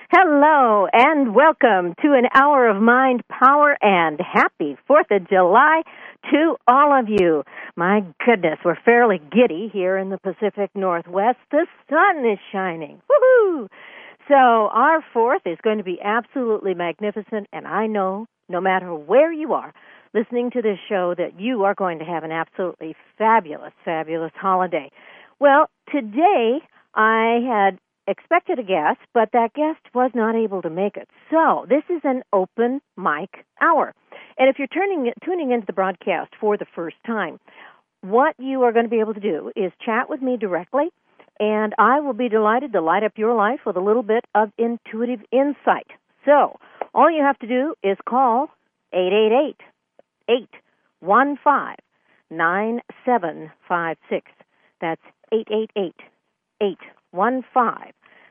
Hello and welcome to an hour of mind, power, and happy 4th of July to all of you. My goodness, we're fairly giddy here in the Pacific Northwest. The sun is shining. Woohoo! So our 4th is going to be absolutely magnificent, and I know no matter where you are listening to this show that you are going to have an absolutely fabulous, fabulous holiday. Well, today I had expected a guest, but that guest was not able to make it. So this is an open mic hour. And if you're tuning into the broadcast for the first time, what you are going to be able to do is chat with me directly, and I will be delighted to light up your life with a little bit of intuitive insight. So all you have to do is call 888-815-9756. That's 888-815-9756.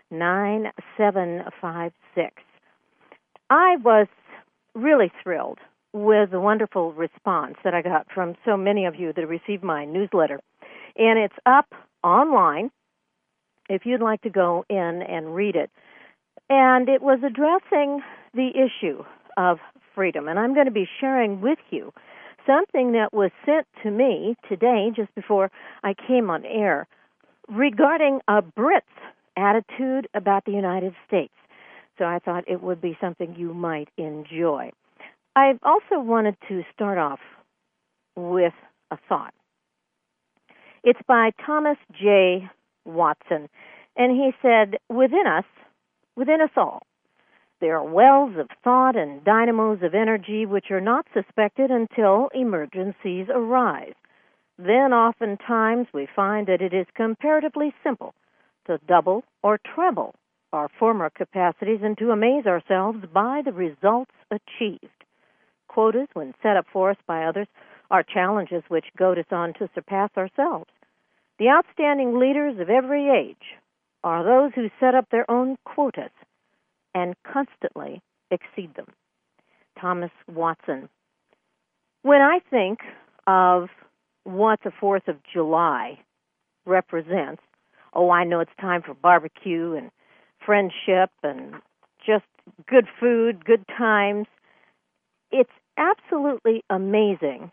I was really thrilled with the wonderful response that I got from so many of you that received my newsletter. And it's up online if you'd like to go in and read it. And it was addressing the issue of freedom. And I'm going to be sharing with you something that was sent to me today, just before I came on air, regarding a Brit's attitude about the United States. So I thought it would be something you might enjoy. I also wanted to start off with a thought. It's by Thomas J. Watson, and he said, within us all, there are wells of thought and dynamos of energy which are not suspected until emergencies arise. Then oftentimes we find that it is comparatively simple to double or treble our former capacities and to amaze ourselves by the results achieved. Quotas, when set up for us by others, are challenges which goad us on to surpass ourselves. The outstanding leaders of every age are those who set up their own quotas and constantly exceed them. Thomas Watson. When I think of what the 4th of July represents, I know it's time for barbecue and friendship and just good food, good times. It's absolutely amazing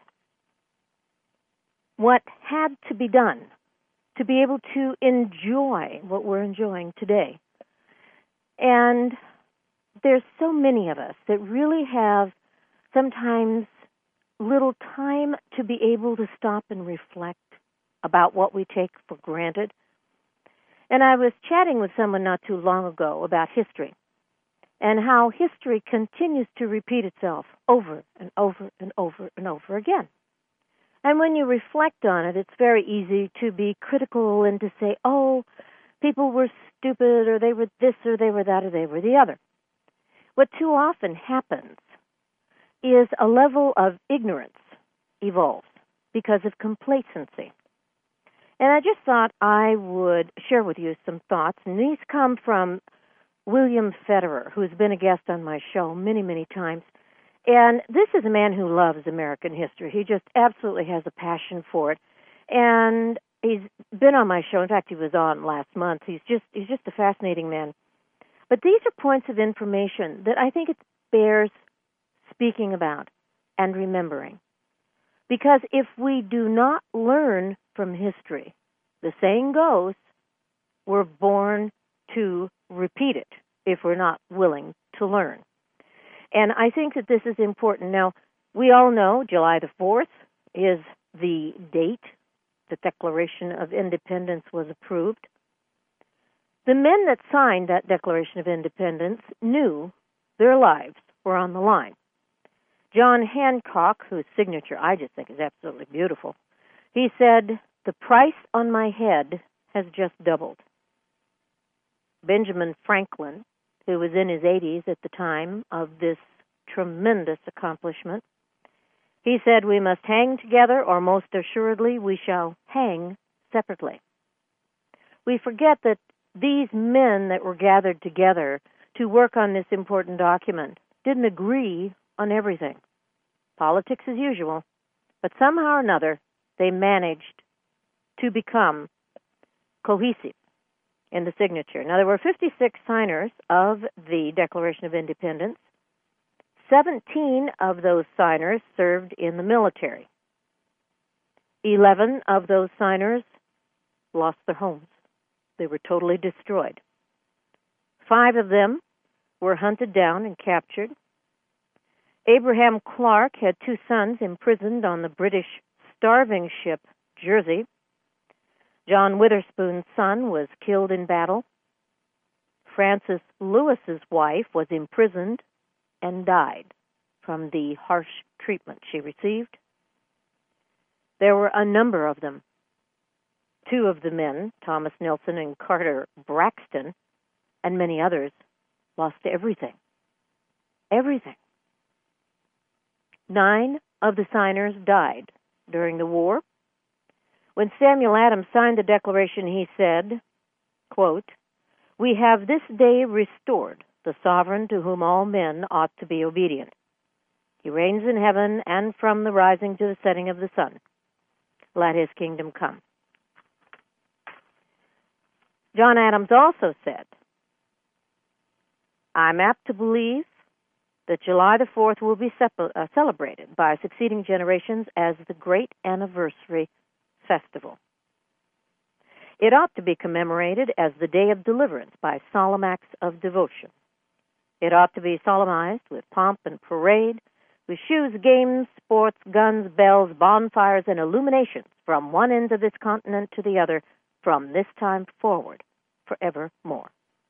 what had to be done to be able to enjoy what we're enjoying today. And there's so many of us that really have sometimes little time to be able to stop and reflect about what we take for granted. And I was chatting with someone not too long ago about history and how history continues to repeat itself over and over and over and over again. And when you reflect on it, it's very easy to be critical and to say, people were stupid, or they were this, or they were that, or they were the other. What too often happens is a level of ignorance evolves because of complacency. And I just thought I would share with you some thoughts, and these come from William Federer, who's been a guest on my show many, many times. And this is a man who loves American history. He just absolutely has a passion for it. And he's been on my show. In fact, he was on last month. He's just a fascinating man. But these are points of information that I think it bears speaking about and remembering. Because if we do not learn from history, the saying goes, we're born to repeat it if we're not willing to learn. And I think that this is important. Now, we all know July the 4th is the date the Declaration of Independence was approved. The men that signed that Declaration of Independence knew their lives were on the line. John Hancock, whose signature I just think is absolutely beautiful, he said, "The price on my head has just doubled." Benjamin Franklin, who was in his 80s at the time of this tremendous accomplishment, he said, "We must hang together, or most assuredly we shall hang separately." We forget that these men that were gathered together to work on this important document didn't agree on everything. Politics as usual. But somehow or another, they managed to become cohesive in the signature. Now, there were 56 signers of the Declaration of Independence. 17 of those signers served in the military. 11 of those signers lost their homes. They were totally destroyed. 5 of them were hunted down and captured. Abraham Clark had 2 sons imprisoned on the British starving ship Jersey. John Witherspoon's son was killed in battle. Francis Lewis's wife was imprisoned and died from the harsh treatment she received. There were a number of them. 2 of the men, Thomas Nelson and Carter Braxton, and many others, lost everything. Everything. 9 of the signers died during the war. When Samuel Adams signed the Declaration, he said, quote, "We have this day restored the sovereign to whom all men ought to be obedient. He reigns in heaven, and from the rising to the setting of the sun. Let his kingdom come." John Adams also said, "I'm apt to believe that July the 4th will be celebrated by succeeding generations as the great anniversary festival. It ought to be commemorated as the day of deliverance by solemn acts of devotion. It ought to be solemnized with pomp and parade, with shoes, games, sports, guns, bells, bonfires, and illuminations from one end of this continent to the other from this time forward, forevermore."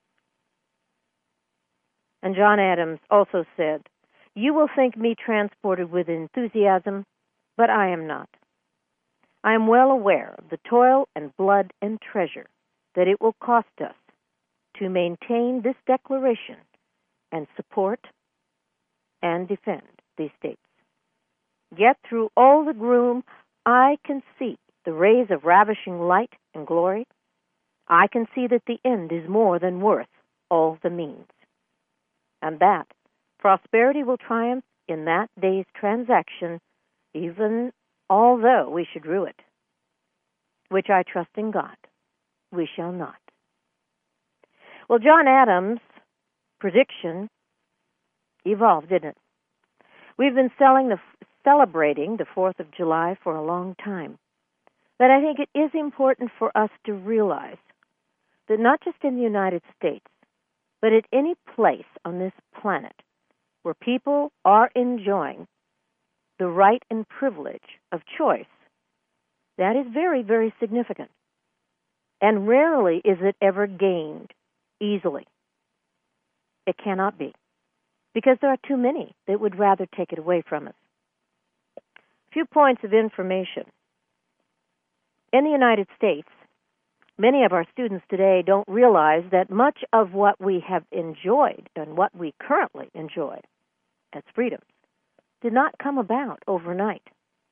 And John Adams also said, "You will think me transported with enthusiasm, but I am not. I am well aware of the toil and blood and treasure that it will cost us to maintain this declaration and support and defend these states. Yet through all the gloom, I can see the rays of ravishing light and glory. I can see that the end is more than worth all the means, and that prosperity will triumph in that day's transaction, even although we should rue it, which I trust in God we shall not." Well, John Adams' prediction evolved, didn't it? We've been celebrating the 4th of July for a long time. But I think it is important for us to realize that not just in the United States, but at any place on this planet where people are enjoying the right and privilege of choice, that is very, very significant. And rarely is it ever gained easily. It cannot be, because there are too many that would rather take it away from us. A few points of information. In the United States, many of our students today don't realize that much of what we have enjoyed and what we currently enjoy as freedoms did not come about overnight.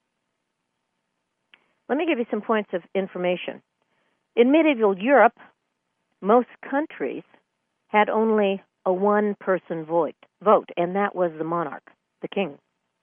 Let me give you some points of information. In medieval Europe, most countries had only a one-person vote, and that was the monarch, the king.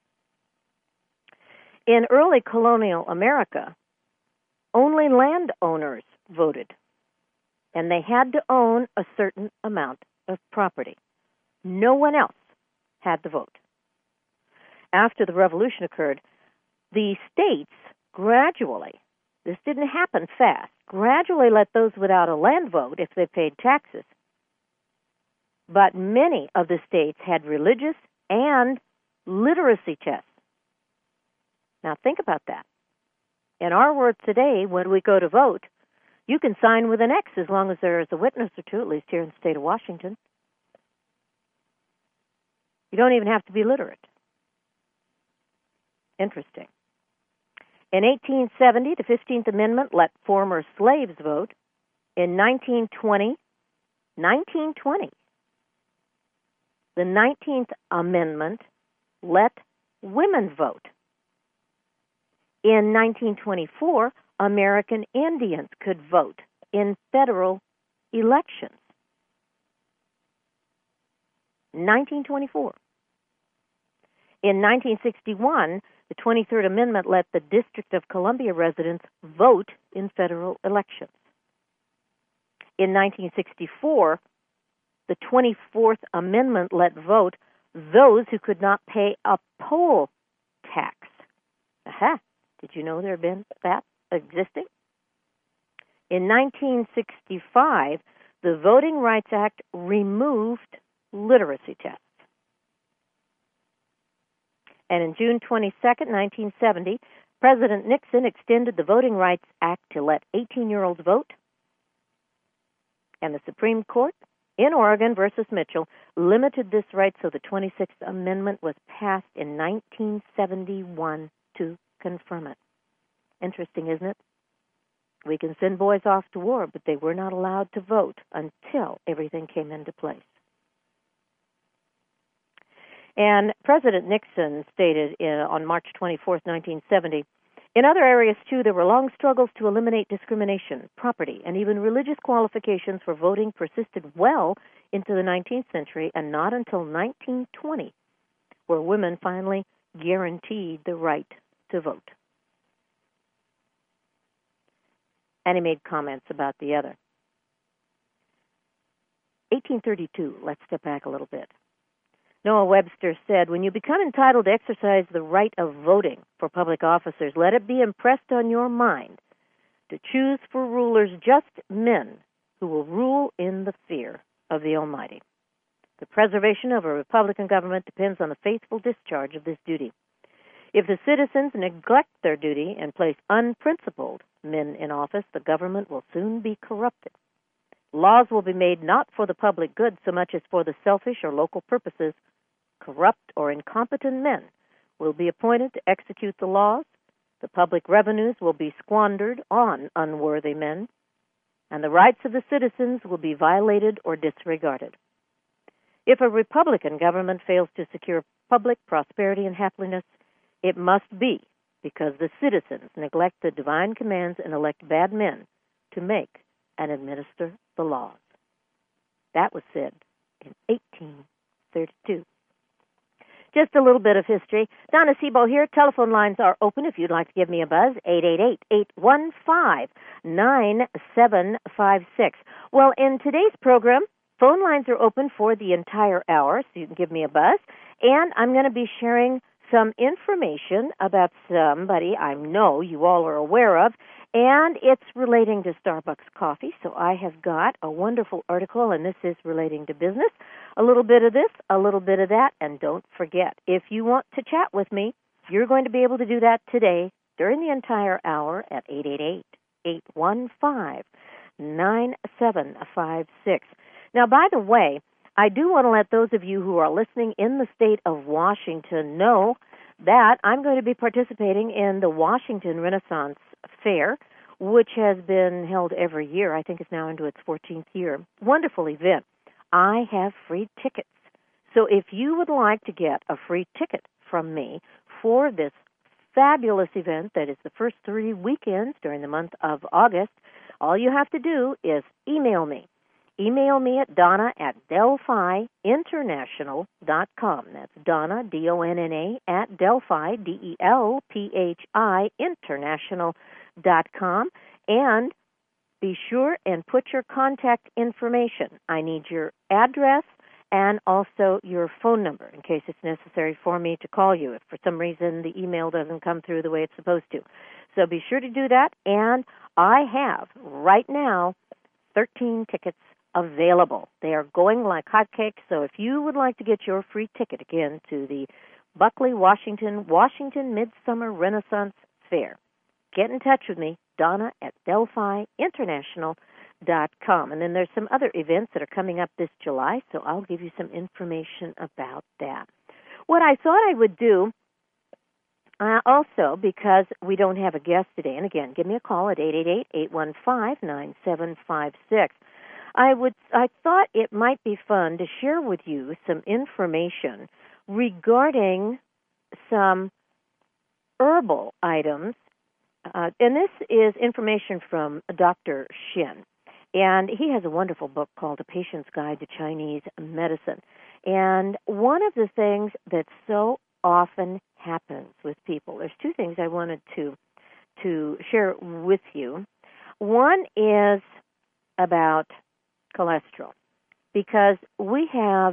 In early colonial America, only landowners voted, and they had to own a certain amount of property. No one else had the vote. After the revolution occurred, the states gradually, this didn't happen fast, gradually let those without a land vote if they paid taxes. But many of the states had religious and literacy tests. Now think about that. In our world today, when we go to vote, you can sign with an X as long as there is a witness or two, at least here in the state of Washington. You don't even have to be literate. Interesting. In 1870, the 15th Amendment let former slaves vote. In 1920, the 19th Amendment let women vote. In 1924, American Indians could vote in federal elections. 1924. In 1961, the 23rd Amendment let the District of Columbia residents vote in federal elections. In 1964, the 24th Amendment let vote those who could not pay a poll tax. Aha! Did you know there had been that existing? In 1965, the Voting Rights Act removed literacy tests. And in June 22, 1970, President Nixon extended the Voting Rights Act to let 18-year-olds vote. And the Supreme Court in Oregon versus Mitchell limited this right, so the 26th Amendment was passed in 1971 to confirm it. Interesting, isn't it? We can send boys off to war, but they were not allowed to vote until everything came into place. And President Nixon stated on March 24, 1970, in other areas, too, there were long struggles to eliminate discrimination, property, and even religious qualifications for voting persisted well into the 19th century, and not until 1920 were women finally guaranteed the right to vote. And he made comments about the other. 1832, let's step back a little bit. Noah Webster said, when you become entitled to exercise the right of voting for public officers, let it be impressed on your mind to choose for rulers just men who will rule in the fear of the Almighty. The preservation of a Republican government depends on the faithful discharge of this duty. If the citizens neglect their duty and place unprincipled men in office, the government will soon be corrupted. Laws will be made not for the public good so much as for the selfish or local purposes. Corrupt or incompetent men will be appointed to execute the laws. The public revenues will be squandered on unworthy men, and the rights of the citizens will be violated or disregarded. If a Republican government fails to secure public prosperity and happiness, it must be because the citizens neglect the divine commands and elect bad men to make and administer the laws. That was said in 1832. Just a little bit of history. Donna Sebo here. Telephone lines are open if you'd like to give me a buzz. 888-815-9756. Well, in today's program, phone lines are open for the entire hour, so you can give me a buzz. And I'm going to be sharing some information about somebody I know you all are aware of, and it's relating to Starbucks coffee. So I have got a wonderful article, and this is relating to business. A little bit of this, a little bit of that, and don't forget, if you want to chat with me, you're going to be able to do that today during the entire hour at 888-815-9756. Now, by the way, I do want to let those of you who are listening in the state of Washington know that I'm going to be participating in the Washington Renaissance Fair, which has been held every year. I think it's now into its 14th year. Wonderful event. I have free tickets. So if you would like to get a free ticket from me for this fabulous event that is the first 3 weekends during the month of August, all you have to do is email me. Email me at Donna@DelphiInternational.com. That's Donna, D-O-N-N-A, at Delphi, D-E-L-P-H-I, International.com. And be sure and put your contact information. I need your address and also your phone number in case it's necessary for me to call you if for some reason the email doesn't come through the way it's supposed to. So be sure to do that. And I have, right now, 13 tickets available. They are going like hotcakes, so if you would like to get your free ticket again to the Buckley, Washington Midsummer Renaissance Fair, get in touch with me, Donna at DelphiInternational.com. And then there's some other events that are coming up this July, so I'll give you some information about that. What I thought I would do also, because we don't have a guest today, and again, give me a call at 888-815-9756. I thought it might be fun to share with you some information regarding some herbal items, and this is information from Dr. Shin, and he has a wonderful book called A Patient's Guide to Chinese Medicine. And one of the things that so often happens with people, there's two things I wanted to share with you. One is about cholesterol, because we have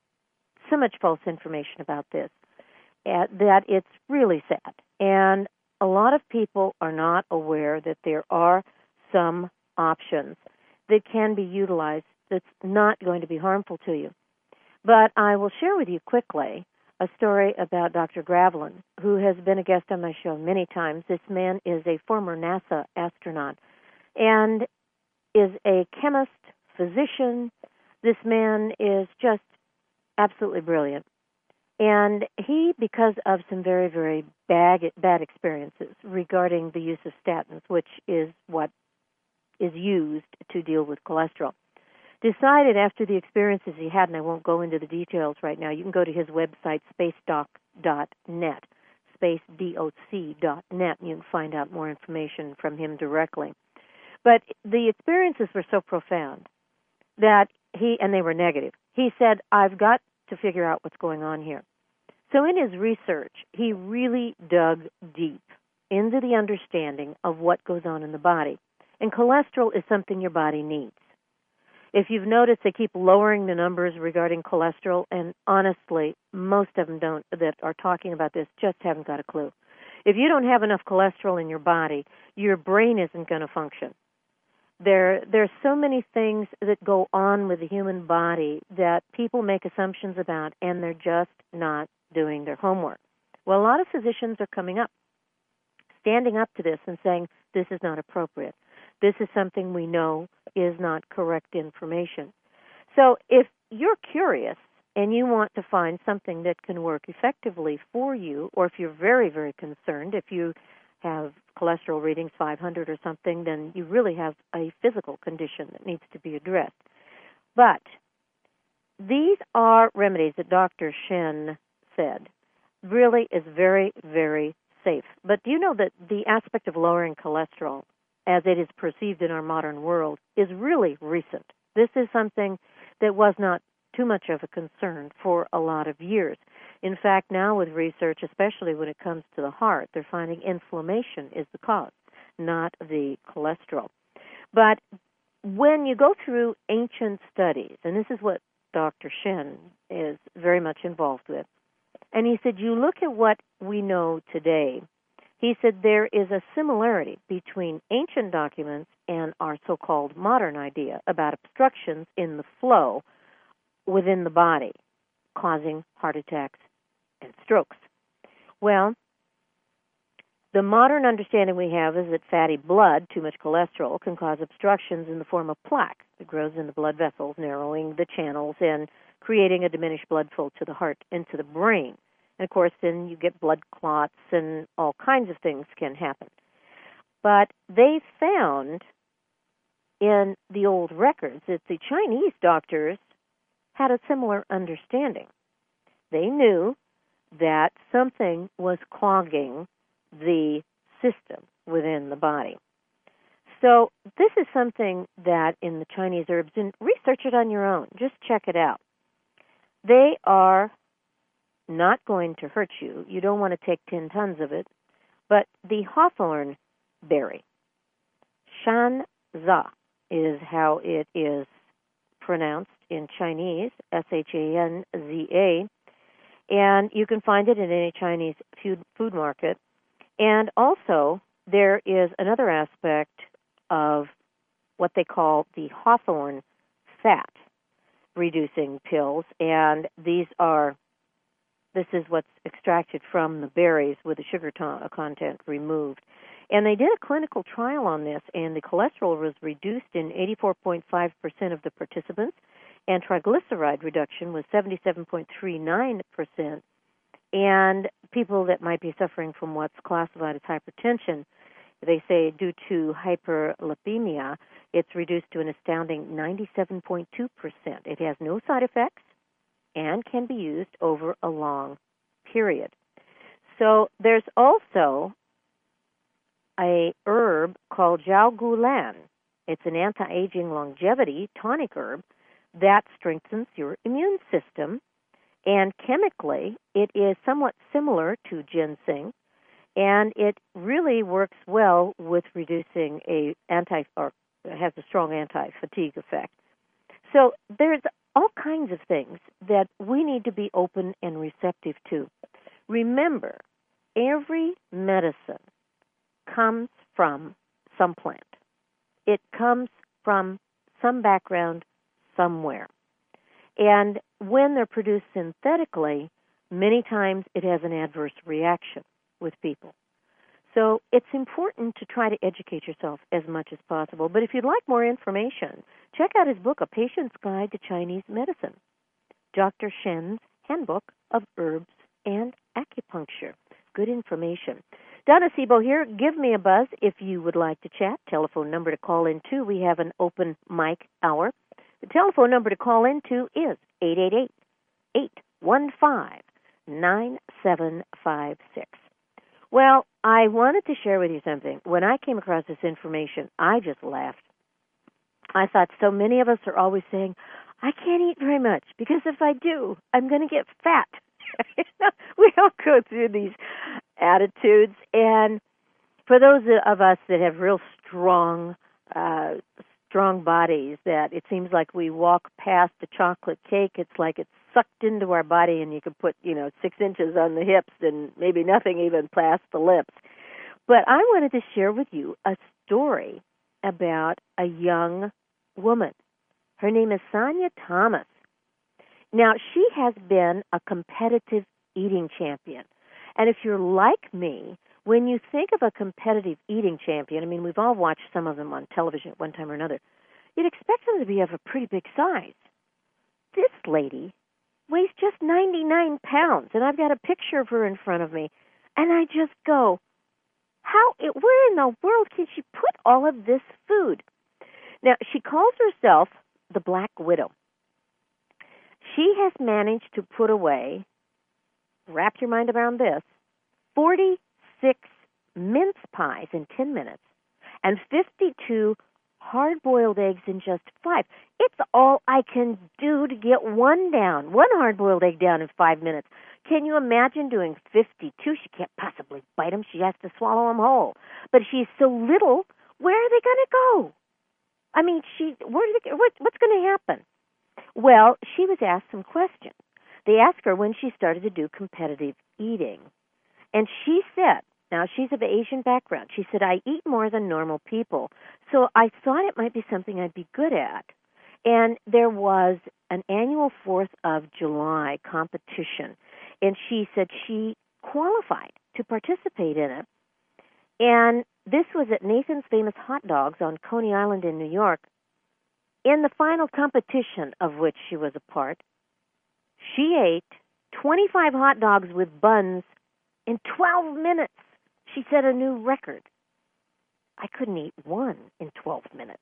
so much false information about this that it's really sad. And a lot of people are not aware that there are some options that can be utilized that's not going to be harmful to you. But I will share with you quickly a story about Dr. Gravelin, who has been a guest on my show many times. This man is a former NASA astronaut and is a chemist, physician. This man is just absolutely brilliant. And he, because of some very, very bad experiences regarding the use of statins, which is what is used to deal with cholesterol, decided after the experiences he had, and I won't go into the details right now, you can go to his website, spacedoc.net, spacedoc.net, and you can find out more information from him directly. But the experiences were so profound that and they were negative. He said, I've got to figure out what's going on here. So in his research, he really dug deep into the understanding of what goes on in the body. And cholesterol is something your body needs. If you've noticed, they keep lowering the numbers regarding cholesterol, and honestly, most of them that are talking about this just haven't got a clue. If you don't have enough cholesterol in your body, your brain isn't going to function. There's so many things that go on with the human body that people make assumptions about, and they're just not doing their homework. Well, a lot of physicians are coming up, standing up to this and saying, this is not appropriate. This is something we know is not correct information. So if you're curious and you want to find something that can work effectively for you, or if you're very, very concerned, if you have cholesterol readings 500 or something, then you really have a physical condition that needs to be addressed. But these are remedies that Dr. Shen said really is very, very safe. But do you know that the aspect of lowering cholesterol, as it is perceived in our modern world, is really recent? This is something that was not too much of a concern for a lot of years. In fact, now with research, especially when it comes to the heart, they're finding inflammation is the cause, not the cholesterol. But when you go through ancient studies, and this is what Dr. Shen is very much involved with, and he said, you look at what we know today, he said there is a similarity between ancient documents and our so-called modern idea about obstructions in the flow within the body, causing heart attacks and strokes. Well, the modern understanding we have is that fatty blood, too much cholesterol, can cause obstructions in the form of plaque that grows in the blood vessels, narrowing the channels and creating a diminished blood flow to the heart and to the brain. And, of course, then you get blood clots and all kinds of things can happen. But they found in the old records that the Chinese doctors had a similar understanding. They knew that something was clogging the system within the body. So this is something that in the Chinese herbs, and research it on your own, just check it out. They are not going to hurt you. You don't want to take 10 tons of it. But the hawthorn berry, shanza is how it is pronounced in Chinese, Shanza, and you can find it in any Chinese food market. And also, there is another aspect of what they call the hawthorn fat reducing pills, and this is what's extracted from the berries with the sugar content removed. And they did a clinical trial on this, and the cholesterol was reduced in 84.5% of the participants, and triglyceride reduction was 77.39%. And people that might be suffering from what's classified as hypertension, they say due to hyperlipemia, it's reduced to an astounding 97.2%. It has no side effects and can be used over a long period. So there's also a herb called Jiao Gulan. It's an anti-aging longevity tonic herb that strengthens your immune system, and chemically it is somewhat similar to ginseng, and it really works well with reducing has a strong anti-fatigue effect. So there's all kinds of things that we need to be open and receptive to. Remember, every medicine comes from some plant. It comes from some background somewhere. And when they're produced synthetically, many times it has an adverse reaction with people. So it's important to try to educate yourself as much as possible. But if you'd like more information, check out his book, A Patient's Guide to Chinese Medicine, Dr. Shen's Handbook of Herbs and Acupuncture. Good information. Donna Sebo here. Give me a buzz if you would like to chat. Telephone number to call in to. We have an open mic hour. The telephone number to call in to is 888-815-9756. Well, I wanted to share with you something. When I came across this information, I just laughed. I thought so many of us are always saying, I can't eat very much because if I do, I'm going to get fat. We all go through these attitudes. And for those of us that have real strong bodies, that it seems like we walk past a chocolate cake, it's like it's sucked into our body, and you could put 6 inches on the hips and maybe nothing even past the lips. But I wanted to share with you a story about a young woman. Her name is Sonia Thomas. Now, she has been a competitive eating champion. And if you're like me, when you think of a competitive eating champion, I mean, we've all watched some of them on television at one time or another, you'd expect them to be of a pretty big size. This lady weighs just 99 pounds, and I've got a picture of her in front of me, and I just go, where in the world can she put all of this food? Now, she calls herself the Black Widow. She has managed to put away, wrap your mind around this, 46 mince pies in 10 minutes and 52 hard-boiled eggs in just 5. It's all I can do to get one hard-boiled egg down in 5 minutes. Can you imagine doing 52? She can't possibly bite them. She has to swallow them whole. But she's so little, where are they going to go? I mean, what's going to happen? Well, she was asked some questions. They asked her when she started to do competitive eating. And she said, now she's of Asian background, she said, I eat more than normal people, so I thought it might be something I'd be good at. And there was an annual 4th of July competition, and she said she qualified to participate in it. And this was at Nathan's Famous Hot Dogs on Coney Island in New York. In the final competition of which she was a part, she ate 25 hot dogs with buns in 12 minutes. She set a new record. I couldn't eat one in 12 minutes.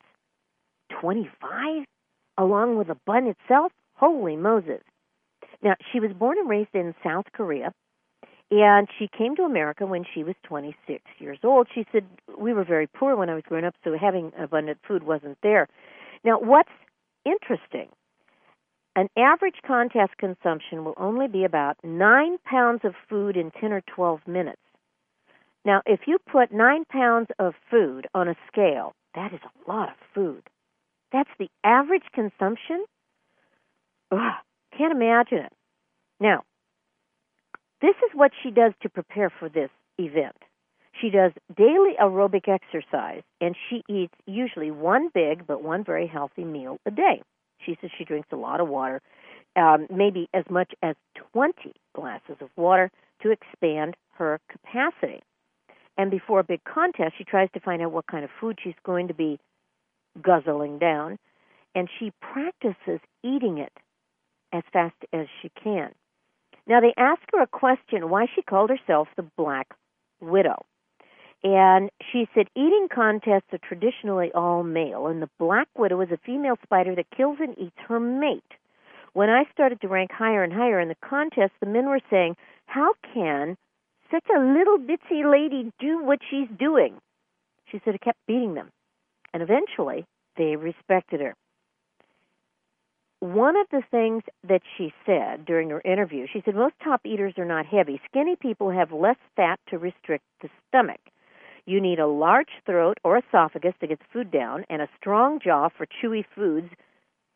25? Along with the bun itself? Holy Moses. Now, she was born and raised in South Korea, and she came to America when she was 26 years old. She said, we were very poor when I was growing up, so having abundant food wasn't there. Now, what's interesting, an average contest consumption will only be about 9 pounds of food in 10 or 12 minutes. Now, if you put 9 pounds of food on a scale, that is a lot of food. That's the average consumption? Ugh, can't imagine it. Now, this is what she does to prepare for this event. She does daily aerobic exercise, and she eats usually one big but one very healthy meal a day. She says she drinks a lot of water, maybe as much as 20 glasses of water to expand her capacity. And before a big contest, she tries to find out what kind of food she's going to be guzzling down, and she practices eating it as fast as she can. Now, they asked her a question why she called herself the Black Widow. And she said, eating contests are traditionally all male, and the Black Widow is a female spider that kills and eats her mate. When I started to rank higher and higher in the contest, the men were saying, how can such a little bitsy lady do what she's doing? She said, it kept beating them. And eventually, they respected her. One of the things that she said during her interview, she said, most top eaters are not heavy. Skinny people have less fat to restrict the stomach. You need a large throat or esophagus to get food down and a strong jaw for chewy foods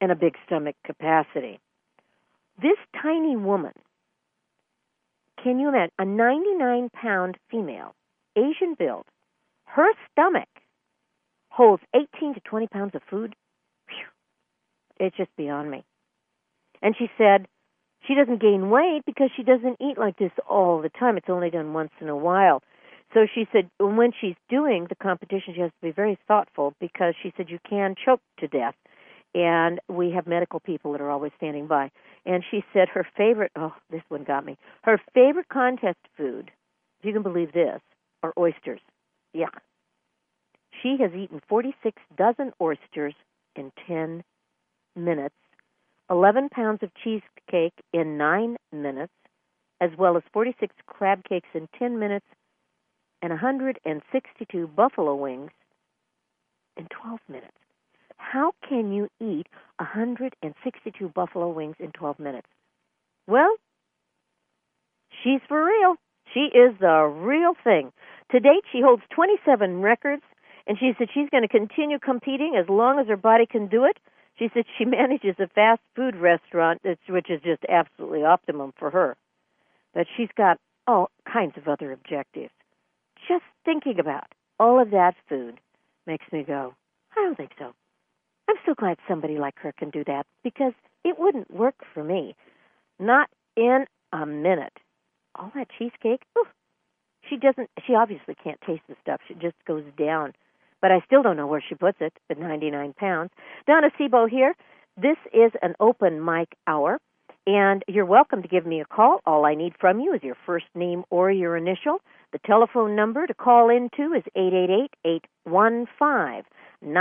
and a big stomach capacity. This tiny woman, can you imagine, a 99-pound female, Asian build, her stomach holds 18 to 20 pounds of food? Whew. It's just beyond me. And she said she doesn't gain weight because she doesn't eat like this all the time. It's only done once in a while. So she said when she's doing the competition, she has to be very thoughtful because she said you can choke to death. And we have medical people that are always standing by. And she said her favorite, oh, this one got me, her favorite contest food, if you can believe this, are oysters. Yeah. She has eaten 46 dozen oysters in 10 minutes, 11 pounds of cheesecake in 9 minutes, as well as 46 crab cakes in 10 minutes, and 162 buffalo wings in 12 minutes. How can you eat 162 buffalo wings in 12 minutes? Well, she's for real. She is the real thing. To date, she holds 27 records, and she said she's going to continue competing as long as her body can do it. She said she manages a fast food restaurant, which is just absolutely optimum for her. But she's got all kinds of other objectives. Just thinking about all of that food makes me go, I don't think so. I'm so glad somebody like her can do that because it wouldn't work for me. Not in a minute. All that cheesecake, she obviously can't taste the stuff. She just goes down. But I still don't know where she puts it at 99 pounds. Donna Sebo here. This is an open mic hour, and you're welcome to give me a call. All I need from you is your first name or your initial. The telephone number to call into is 888-815-9756.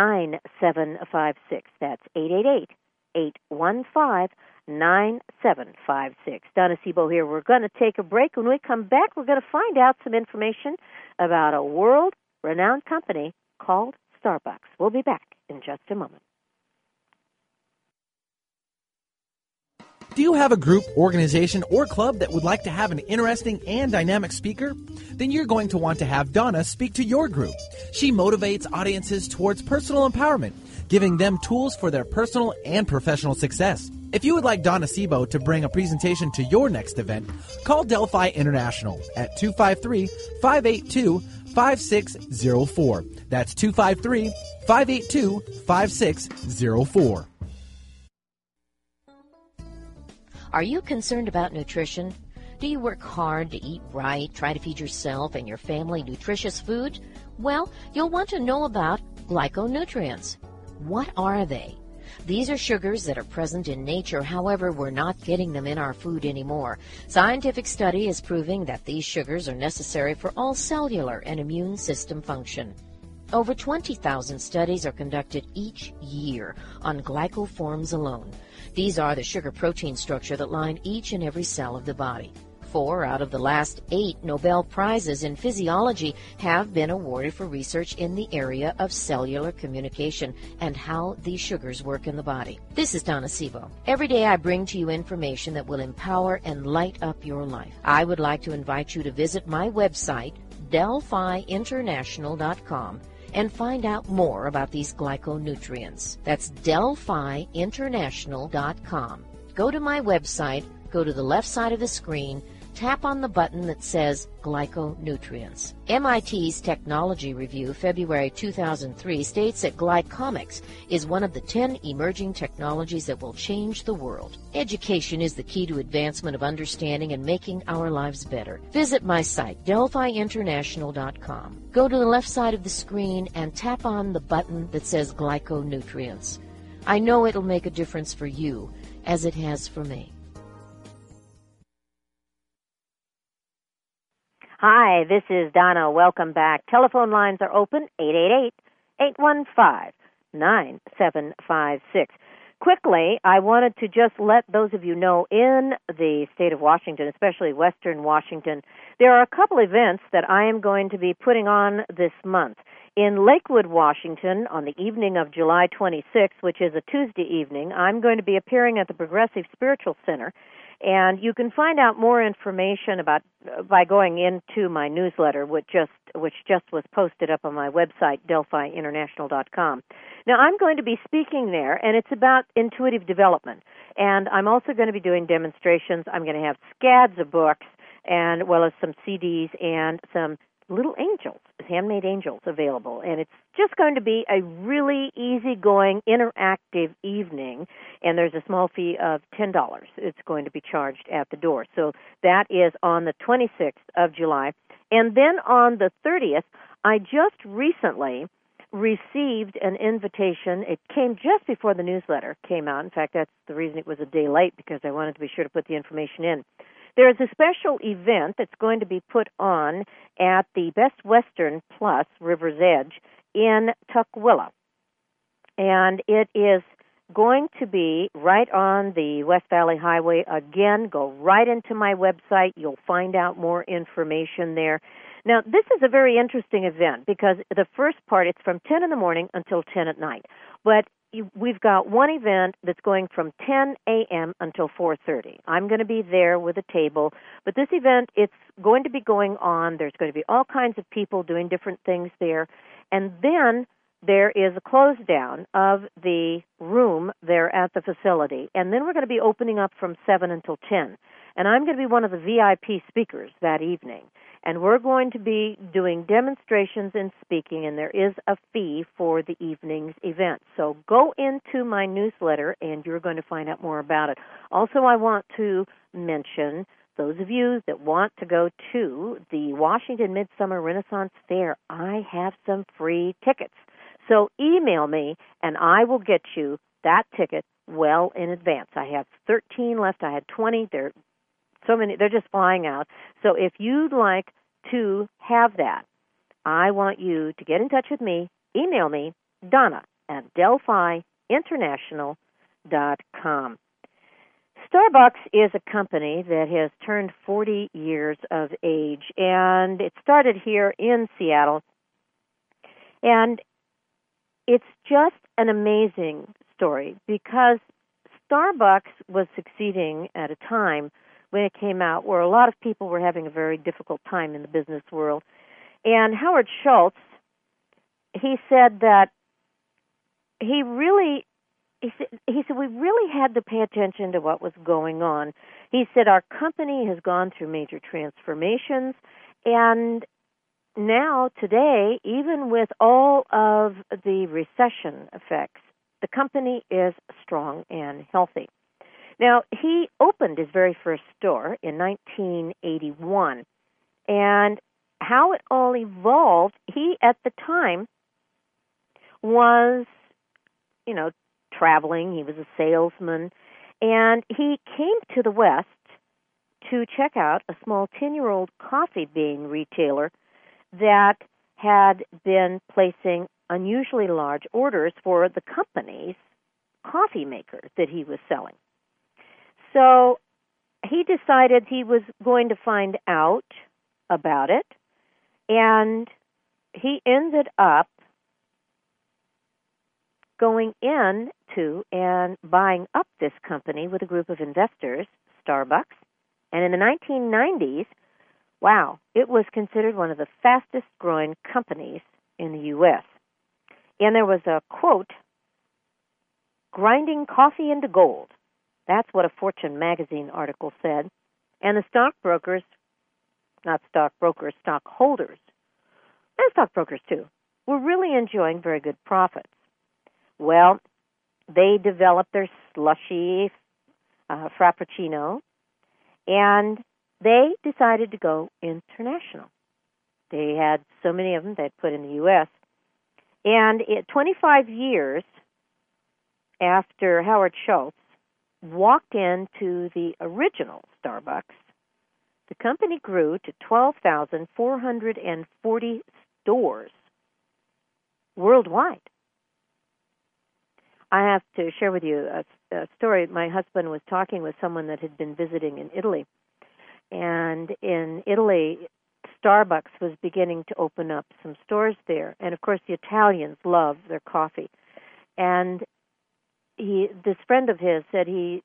That's 888-815-9756. Donna Sebo here. We're going to take a break. When we come back, we're going to find out some information about a world-renowned company called Starbucks. We'll be back in just a moment. Do you have a group, organization, or club that would like to have an interesting and dynamic speaker? Then you're going to want to have Donna speak to your group. She motivates audiences towards personal empowerment, giving them tools for their personal and professional success. If you would like Donna Sebo to bring a presentation to your next event, call Delphi International at 253-582-5604. That's 253-582-5604. Are you concerned about nutrition? Do you work hard to eat right, try to feed yourself and your family nutritious food? Well, you'll want to know about glyconutrients. What are they? These are sugars that are present in nature, however, we're not getting them in our food anymore. Scientific study is proving that these sugars are necessary for all cellular and immune system function. Over 20,000 studies are conducted each year on glycoforms alone. These are the sugar-protein structure that line each and every cell of the body. 4 out of the last 8 Nobel Prizes in physiology have been awarded for research in the area of cellular communication and how these sugars work in the body. This is Donna Sebo. Every day I bring to you information that will empower and light up your life. I would like to invite you to visit my website, DelphiInternational.com, and find out more about these glyconutrients. That's DelphiInternational.com. Go to my website, go to the left side of the screen, tap on the button that says Glyconutrients. MIT's Technology Review, February 2003, states that glycomics is one of the 10 emerging technologies that will change the world. Education is the key to advancement of understanding and making our lives better. Visit my site, DelphiInternational.com. Go to the left side of the screen and tap on the button that says Glyconutrients. I know it'll make a difference for you, as it has for me. Hi, this is Donna. Welcome back. Telephone lines are open, 888-815-9756. Quickly, I wanted to just let those of you know in the state of Washington, especially Western Washington, there are a couple events that I am going to be putting on this month. In Lakewood, Washington, on the evening of July 26th, which is a Tuesday evening, I'm going to be appearing at the Progressive Spiritual Center. And you can find out more information about by going into my newsletter, which just was posted up on my website, DelphiInternational.com. Now, I'm going to be speaking there, and it's about intuitive development. And I'm also going to be doing demonstrations. I'm going to have scads of books, and well as some CDs and some little angels, handmade angels available. And it's just going to be a really easygoing, interactive evening, and there's a small fee of $10. It's going to be charged at the door. So that is on the 26th of July. And then on the 30th, I just recently received an invitation. It came just before the newsletter came out. In fact, that's the reason it was a day late, because I wanted to be sure to put the information in. There is a special event that's going to be put on at the Best Western Plus River's Edge in Tukwila. And it is going to be right on the West Valley Highway. Again, go right into my website. You'll find out more information there. Now, this is a very interesting event because the first part, it's from 10 in the morning until 10 at night. But we've got one event that's going from 10 a.m. until 4:30. I'm going to be there with a table, but this event, it's going to be going on. There's going to be all kinds of people doing different things there. And then there is a close down of the room there at the facility. And then we're going to be opening up from 7 until 10. And I'm going to be one of the VIP speakers that evening. And we're going to be doing demonstrations and speaking, and there is a fee for the evening's event. So go into my newsletter, and you're going to find out more about it. Also, I want to mention those of you that want to go to the Washington Midsummer Renaissance Fair, I have some free tickets. So email me, and I will get you that ticket well in advance. I have 13 left. I had 20. They're so many. They're just flying out. So if you'd like to have that, I want you to get in touch with me. Email me, Donna at DelphiInternational.com. Starbucks is a company that has turned 40 years of age, and it started here in Seattle. And it's just an amazing story because Starbucks was succeeding at a time when it came out where a lot of people were having a very difficult time in the business world. And Howard Schultz, he said that he said we really had to pay attention to what was going on. He said our company has gone through major transformations, and now, today, even with all of the recession effects, the company is strong and healthy. Now, he opened his very first store in 1981, and how it all evolved, he, at the time, was, traveling. He was a salesman, and he came to the West to check out a small 10-year-old coffee bean retailer that had been placing unusually large orders for the company's coffee maker that he was selling. So he decided he was going to find out about it, and he ended up going into and buying up this company with a group of investors, Starbucks, and in the 1990s, wow, it was considered one of the fastest-growing companies in the U.S. And there was a quote, grinding coffee into gold. That's what a Fortune magazine article said. And the stockbrokers, stockholders, and stockbrokers too, were really enjoying very good profits. Well, they developed their slushy Frappuccino, and they decided to go international. They had so many of them they'd put in the U.S. And 25 years after Howard Schultz walked into the original Starbucks, the company grew to 12,440 stores worldwide. I have to share with you a story. My husband was talking with someone that had been visiting in Italy. And in Italy, Starbucks was beginning to open up some stores there. And, of course, the Italians love their coffee. And this friend of his said he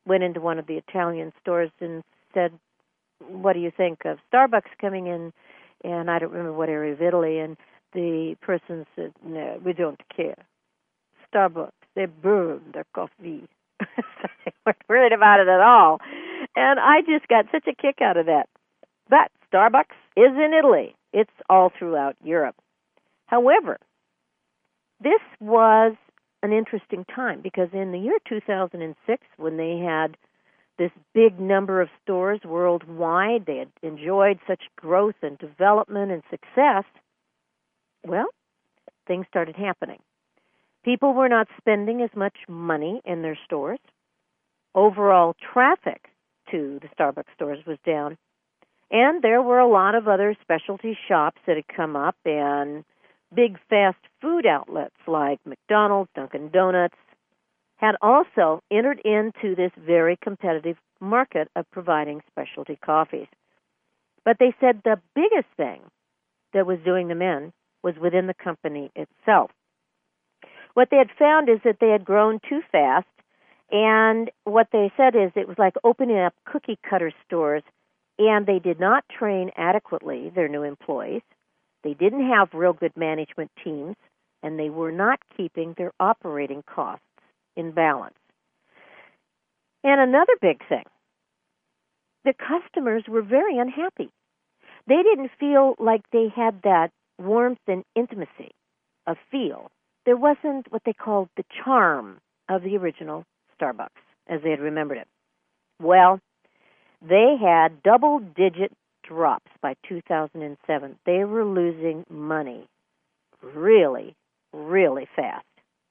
went into one of the Italian stores and said, what do you think of Starbucks coming in? And I don't remember what area of Italy. And the person said, no, we don't care. Starbucks, they burn their coffee. They weren't worried about it at all. And I just got such a kick out of that. But Starbucks is in Italy. It's all throughout Europe. However, this was an interesting time because in the year 2006, when they had this big number of stores worldwide, they had enjoyed such growth and development and success, well, things started happening. People were not spending as much money in their stores. Overall traffic to the Starbucks stores was down. And there were a lot of other specialty shops that had come up, and big fast food outlets like McDonald's, Dunkin' Donuts, had also entered into this very competitive market of providing specialty coffees. But they said the biggest thing that was doing them in was within the company itself. What they had found is that they had grown too fast, and what they said is it was like opening up cookie cutter stores, and they did not train adequately their new employees. They didn't have real good management teams, and they were not keeping their operating costs in balance. And another big thing, the customers were very unhappy. They didn't feel like they had that warmth and intimacy of feel. There wasn't what they called the charm of the original Starbucks, as they had remembered it. Well, they had double-digit drops by 2007. They were losing money really, really fast.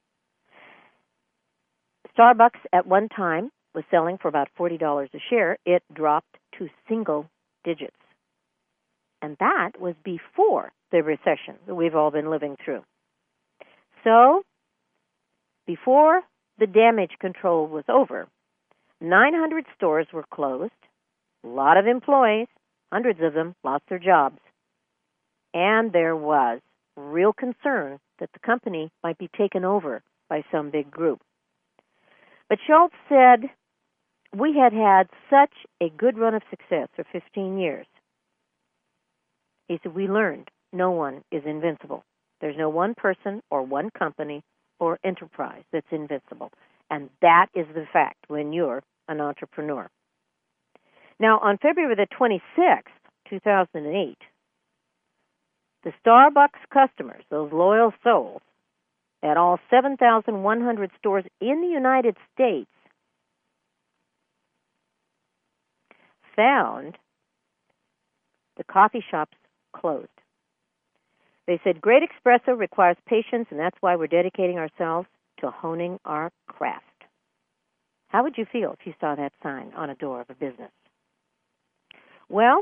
Starbucks at one time was selling for about $40 a share. It dropped to single digits. And that was before the recession that we've all been living through. So, before the damage control was over, 900 stores were closed. A lot of employees, hundreds of them, lost their jobs. And there was real concern that the company might be taken over by some big group. But Schultz said, we had had such a good run of success for 15 years. He said, we learned no one is invincible. There's no one person or one company or enterprise that's invincible. And that is the fact when you're an entrepreneur. Now, on February the 26th, 2008, the Starbucks customers, those loyal souls, at all 7,100 stores in the United States, found the coffee shops closed. They said, great espresso requires patience, and that's why we're dedicating ourselves to honing our craft. How would you feel if you saw that sign on a door of a business? Well,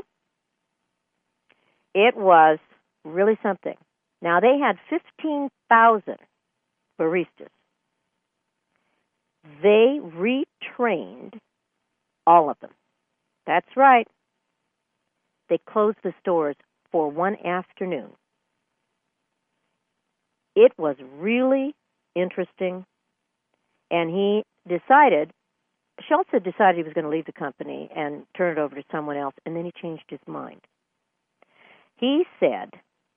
it was really something. Now, they had 15,000 baristas. They retrained all of them. That's right. They closed the stores for one afternoon. It was really interesting, and he decided, Schultz had decided he was going to leave the company and turn it over to someone else, and then he changed his mind. He said,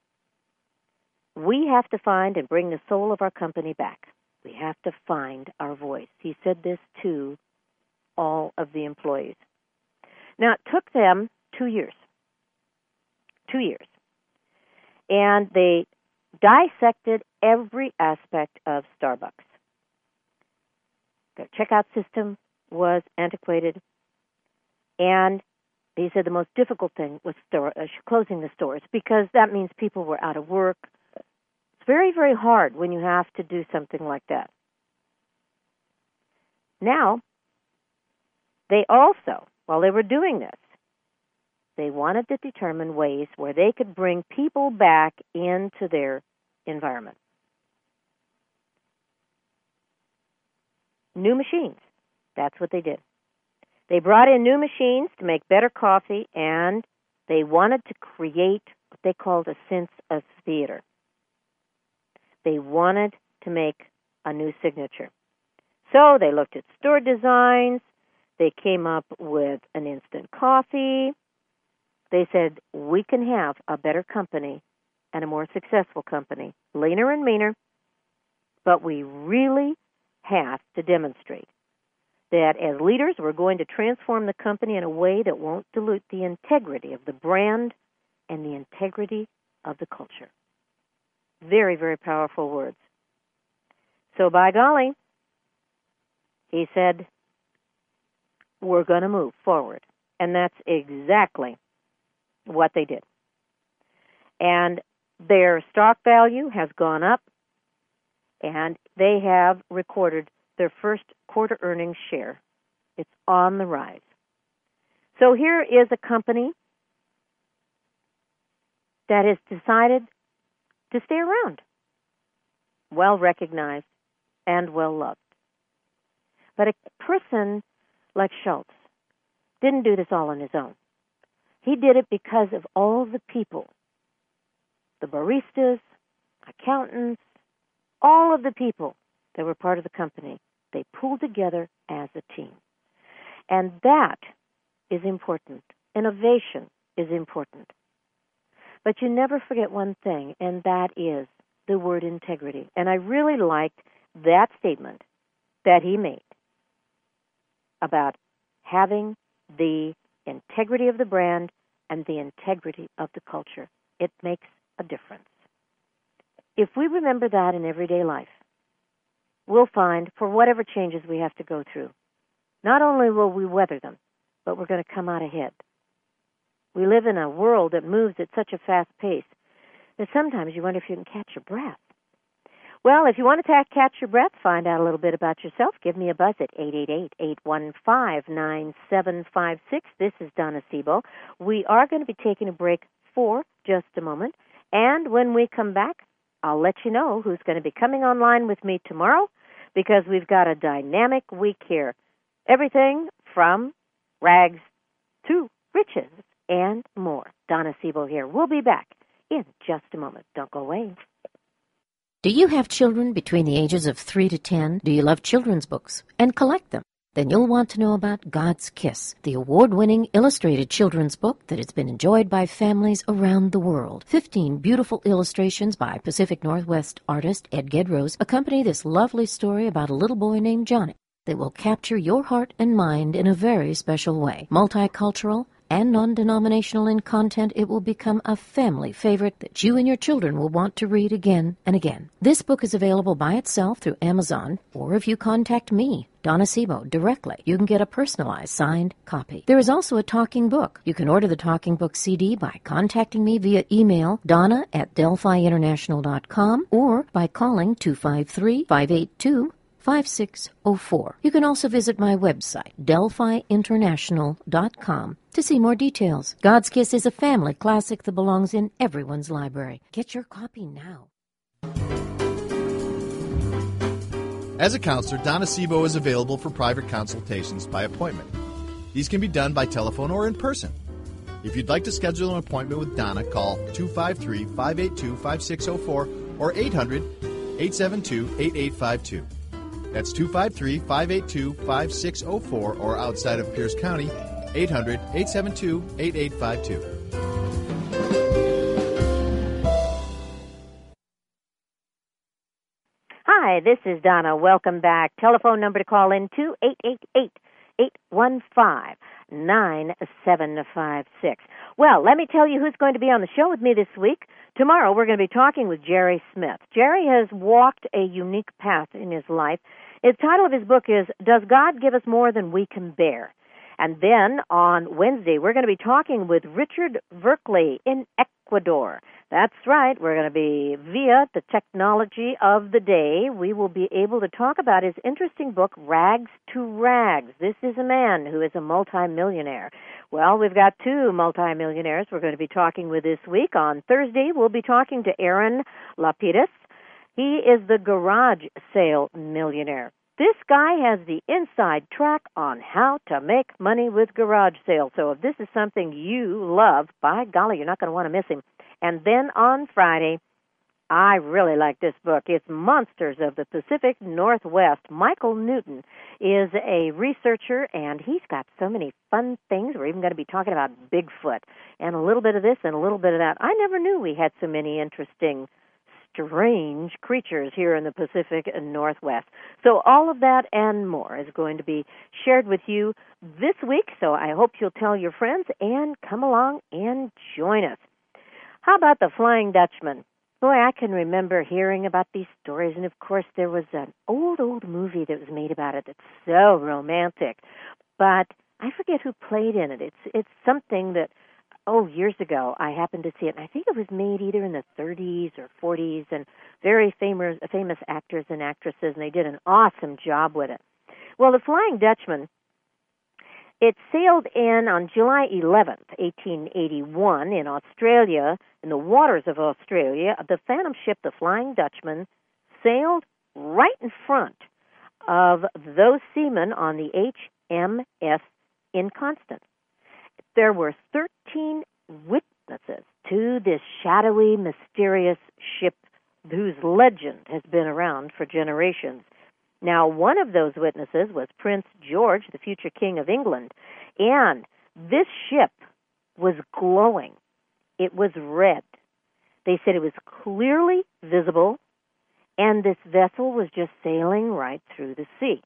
we have to find and bring the soul of our company back. We have to find our voice. He said this to all of the employees. Now, it took them 2 years. 2 years. And they dissected every aspect of Starbucks. Their checkout system was antiquated, and they said the most difficult thing was closing the stores, because that means people were out of work. It's very, very hard when you have to do something like that. Now, they also, while they were doing this, they wanted to determine ways where they could bring people back into their environment. New machines. That's what they did. They brought in new machines to make better coffee, and they wanted to create what they called a sense of theater. They wanted to make a new signature. So they looked at store designs, They came up with an instant coffee. They said, we can have a better company and a more successful company, leaner and meaner, but we really have to demonstrate that as leaders, we're going to transform the company in a way that won't dilute the integrity of the brand and the integrity of the culture. Very, very powerful words. So by golly, he said, we're going to move forward. And that's exactly what they did. And their stock value has gone up, and they have recorded their first quarter earnings share. It's on the rise. So here is a company that has decided to stay around, well recognized and well loved. But a person like Schultz didn't do this all on his own. He did it because of all the people, the baristas, accountants, all of the people that were part of the company. They pulled together as a team. And that is important. Innovation is important. But you never forget one thing, and that is the word integrity. And I really liked that statement that he made about having the integrity of the brand and the integrity of the culture. It makes a difference. If we remember that in everyday life, we'll find for whatever changes we have to go through, not only will we weather them, but we're going to come out ahead. We live in a world that moves at such a fast pace that sometimes you wonder if you can catch your breath. Well, if you want to catch your breath, find out a little bit about yourself, give me a buzz at 888-815-9756. This is Donna Sebo. We are going to be taking a break for just a moment. And when we come back, I'll let you know who's going to be coming online with me tomorrow, because we've got a dynamic week here. Everything from rags to riches and more. Donna Sebo here. We'll be back in just a moment. Don't go away. Do you have children between the ages of 3 to 10? Do you love children's books and collect them? Then you'll want to know about God's Kiss, the award-winning illustrated children's book that has been enjoyed by families around the world. 15 beautiful illustrations by Pacific Northwest artist Ed Gedrose accompany this lovely story about a little boy named Johnny that will capture your heart and mind in a very special way. Multicultural and non-denominational in content, it will become a family favorite that you and your children will want to read again and again. This book is available by itself through Amazon, or if you contact me, Donna Sebo, directly, you can get a personalized signed copy. There is also a talking book. You can order the talking book CD by contacting me via email, donna@delphiinternational.com, or by calling 253-582-5604. You can also visit my website, delphiinternational.com, to see more details. God's Kiss is a family classic that belongs in everyone's library. Get your copy now. As a counselor, Donna Sebo is available for private consultations by appointment. These can be done by telephone or in person. If you'd like to schedule an appointment with Donna, call 253-582-5604 or 800-872-8852. That's 253-582-5604, or outside of Pierce County, 800-872-8852. Hi, this is Donna. Welcome back. Telephone number to call in, 288-815-9756. Well, let me tell you who's going to be on the show with me this week. Tomorrow we're going to be talking with Jerry Smith. Jerry has walked a unique path in his life. The title of his book is, Does God Give Us More Than We Can Bear? And then on Wednesday, we're going to be talking with Richard Verkley in Ecuador. That's right. We're going to be via the technology of the day. We will be able to talk about his interesting book, Rags to Rags. This is a man who is a multimillionaire. Well, we've got two multimillionaires we're going to be talking with this week. On Thursday, we'll be talking to Aaron Lapidus. He is the garage sale millionaire. This guy has the inside track on how to make money with garage sales. So if this is something you love, by golly, you're not going to want to miss him. And then on Friday, I really like this book. It's Monsters of the Pacific Northwest. Michael Newton is a researcher, and he's got so many fun things. We're even going to be talking about Bigfoot and a little bit of this and a little bit of that. I never knew we had so many interesting, strange creatures here in the Pacific Northwest. So all of that and more is going to be shared with you this week, so I hope you'll tell your friends and come along and join us. How about the Flying Dutchman? Boy, I can remember hearing about these stories, and of course there was an old movie that was made about it that's so romantic. But I forget who played in it. It's something that, years ago I happened to see it, and I think it was made either in the 30s or 40s, and very famous actors and actresses, and they did an awesome job with it. Well, the Flying Dutchman, it sailed in on July 11th, 1881, in Australia, in the waters of Australia. The Phantom ship, the Flying Dutchman, sailed right in front of those seamen on the HMS Inconstant. There were 13 witnesses to this shadowy, mysterious ship whose legend has been around for generations. Now, one of those witnesses was Prince George, the future King of England, and this ship was glowing. It was red. They said it was clearly visible, and this vessel was just sailing right through the sea.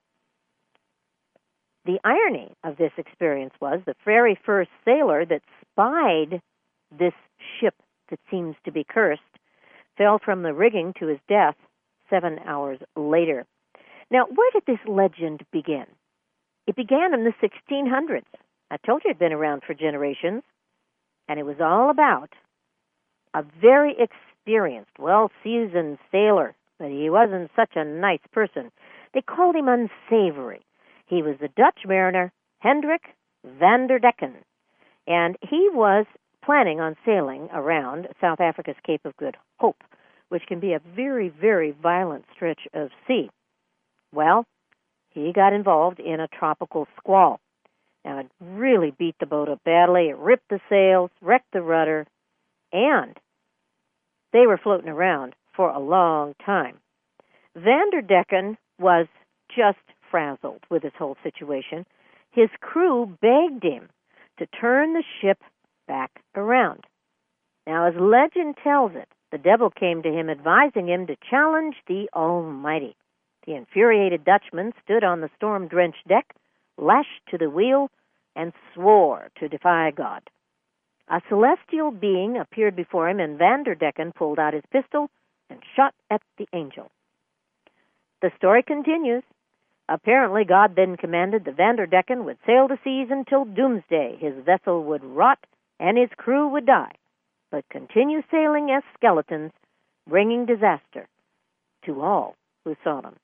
The irony of this experience was the very first sailor that spied this ship that seems to be cursed fell from the rigging to his death 7 hours later. Now, where did this legend begin? It began in the 1600s. I told you it had been around for generations, and it was all about a very experienced, well-seasoned sailor, but he wasn't such a nice person. They called him unsavory. He was the Dutch mariner Hendrik van der Decken, and he was planning on sailing around South Africa's Cape of Good Hope, which can be a very, very violent stretch of sea. Well, he got involved in a tropical squall. Now, it really beat the boat up badly. It ripped the sails, wrecked the rudder, and they were floating around for a long time. Van der Decken was just frazzled with this whole situation. His crew begged him to turn the ship back around. Now, as legend tells it, the devil came to him advising him to challenge the Almighty. The infuriated Dutchman stood on the storm-drenched deck, lashed to the wheel, and swore to defy God. A celestial being appeared before him, and Van der Decken pulled out his pistol and shot at the angel. The story continues. Apparently, God then commanded that Van der Decken would sail the seas until doomsday. His vessel would rot, and his crew would die, but continue sailing as skeletons, bringing disaster to all who saw them.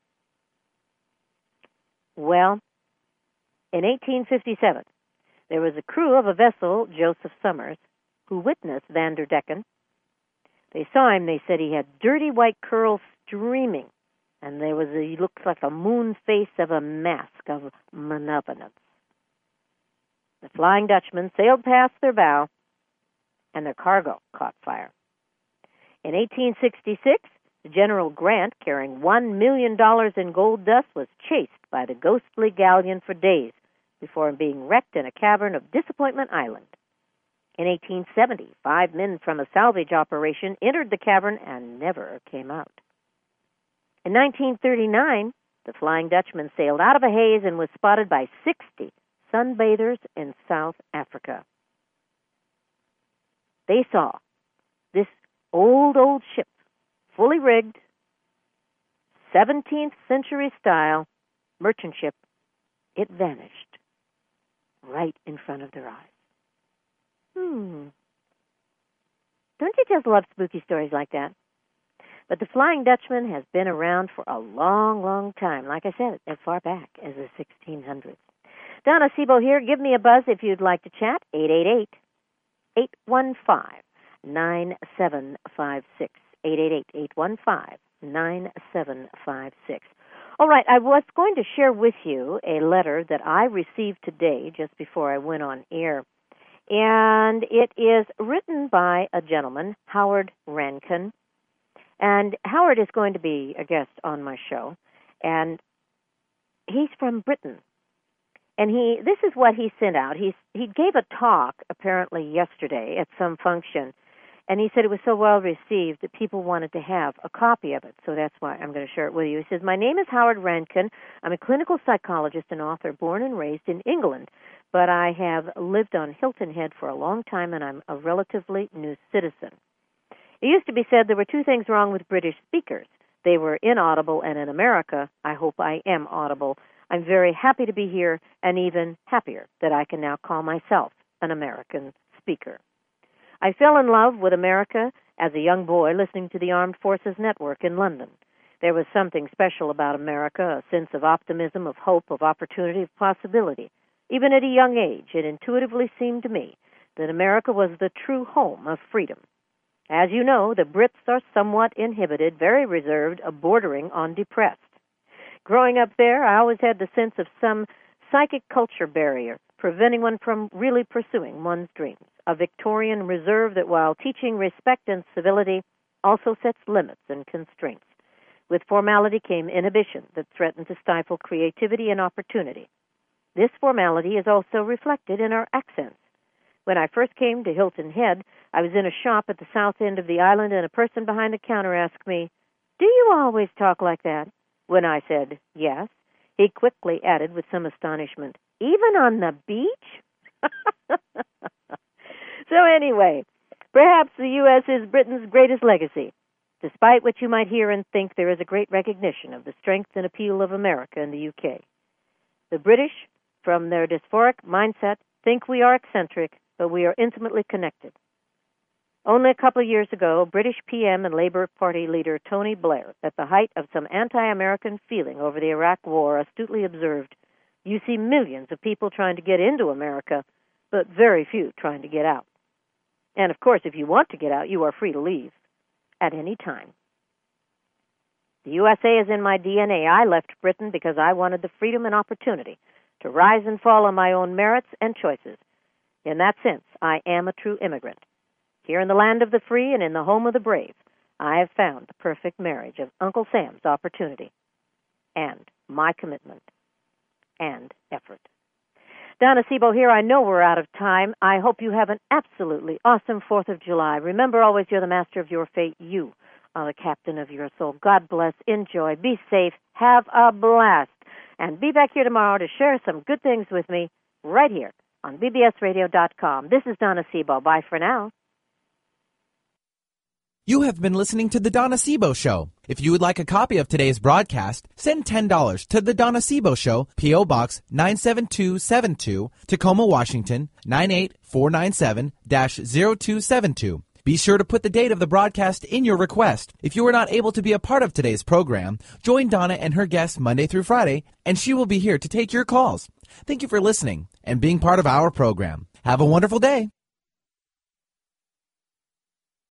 Well, in 1857, there was a crew of a vessel, Joseph Summers, who witnessed Van der Decken. They saw him. They said he had dirty white curls streaming, and he looked like a moon face of a mask of malevolence. The Flying Dutchman sailed past their bow, and their cargo caught fire. In 1866, General Grant, carrying $1 million in gold dust, was chased by the ghostly galleon for days before being wrecked in a cavern of Disappointment Island. In 1870, 5 men from a salvage operation entered the cavern and never came out. In 1939, the Flying Dutchman sailed out of a haze and was spotted by 60 sunbathers in South Africa. They saw this old ship, fully rigged, 17th century style merchant ship. It vanished right in front of their eyes. Don't you just love spooky stories like that? But the Flying Dutchman has been around for a long, long time. Like I said, as far back as the 1600s. Donna Sebo here. Give me a buzz if you'd like to chat. 888-815-9756. 888-815-9756. All right, I was going to share with you a letter that I received today just before I went on air. And it is written by a gentleman, Howard Rankin. And Howard is going to be a guest on my show, and he's from Britain. And this is what he sent out. He gave a talk apparently yesterday at some function, and he said it was so well received that people wanted to have a copy of it. So that's why I'm going to share it with you. He says, "My name is Howard Rankin. I'm a clinical psychologist and author born and raised in England, but I have lived on Hilton Head for a long time, and I'm a relatively new citizen. It used to be said there were two things wrong with British speakers. They were inaudible, and in America, I hope I am audible. I'm very happy to be here, and even happier that I can now call myself an American speaker. I fell in love with America as a young boy listening to the Armed Forces Network in London. There was something special about America, a sense of optimism, of hope, of opportunity, of possibility. Even at a young age, it intuitively seemed to me that America was the true home of freedom. As you know, the Brits are somewhat inhibited, very reserved, bordering on depressed. Growing up there, I always had the sense of some psychic culture barrier preventing one from really pursuing one's dreams, a Victorian reserve that, while teaching respect and civility, also sets limits and constraints. With formality came inhibition that threatened to stifle creativity and opportunity. This formality is also reflected in our accents. When I first came to Hilton Head, I was in a shop at the south end of the island, and a person behind the counter asked me, 'Do you always talk like that?' When I said yes, he quickly added with some astonishment, 'Even on the beach?' So anyway, perhaps the U.S. is Britain's greatest legacy. Despite what you might hear and think, there is a great recognition of the strength and appeal of America in the UK. The British, from their dysphoric mindset, think we are eccentric, but we are intimately connected. Only a couple of years ago, British PM and Labour Party leader Tony Blair, at the height of some anti-American feeling over the Iraq War, astutely observed, 'You see millions of people trying to get into America, but very few trying to get out. And, of course, if you want to get out, you are free to leave at any time.' The USA is in my DNA. I left Britain because I wanted the freedom and opportunity to rise and fall on my own merits and choices. In that sense, I am a true immigrant. Here in the land of the free and in the home of the brave, I have found the perfect marriage of Uncle Sam's opportunity and my commitment and effort." Donna Sebo here. I know we're out of time. I hope you have an absolutely awesome 4th of July. Remember, always, you're the master of your fate. You are the captain of your soul. God bless. Enjoy. Be safe. Have a blast. And be back here tomorrow to share some good things with me right here on bbsradio.com. This is Donna Sebo. Bye for now. You have been listening to The Donna Sebo Show. If you would like a copy of today's broadcast, send $10 to The Donna Sebo Show, P.O. Box 97272, Tacoma, Washington, 98497-0272. Be sure to put the date of the broadcast in your request. If you are not able to be a part of today's program, join Donna and her guests Monday through Friday, and she will be here to take your calls. Thank you for listening and being part of our program. Have a wonderful day.